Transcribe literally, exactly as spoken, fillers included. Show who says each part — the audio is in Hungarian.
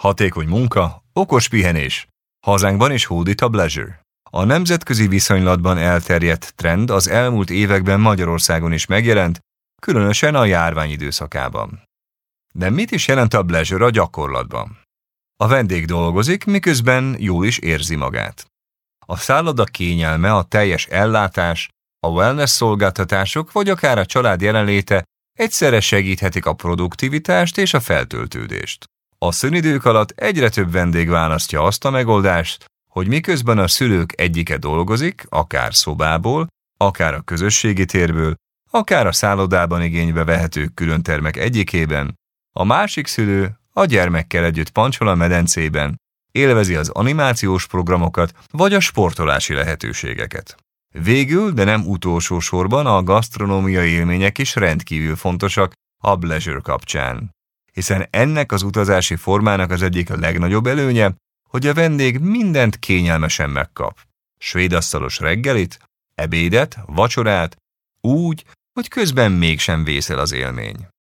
Speaker 1: Hatékony munka, okos pihenés. Hazánkban is hódít a bleisure. A nemzetközi viszonylatban elterjedt trend az elmúlt években Magyarországon is megjelent, különösen a járvány időszakában. De mit is jelent a bleisure a gyakorlatban? A vendég dolgozik, miközben jól is érzi magát. A szálloda kényelme, a teljes ellátás, a wellness szolgáltatások vagy akár a család jelenléte egyszerre segíthetik a produktivitást és a feltöltődést. A szünidők alatt egyre több vendég választja azt a megoldást, hogy miközben a szülők egyike dolgozik, akár szobából, akár a közösségi térből, akár a szállodában igénybe vehető különtermek egyikében, a másik szülő a gyermekkel együtt pancsol a medencében, élvezi az animációs programokat vagy a sportolási lehetőségeket. Végül, de nem utolsó sorban a gasztronómiai élmények is rendkívül fontosak a bleisure kapcsán. Hiszen ennek az utazási formának az egyik a legnagyobb előnye, hogy a vendég mindent kényelmesen megkap. Svédasztalos reggelit, ebédet, vacsorát, úgy, hogy közben mégsem vészel az élmény.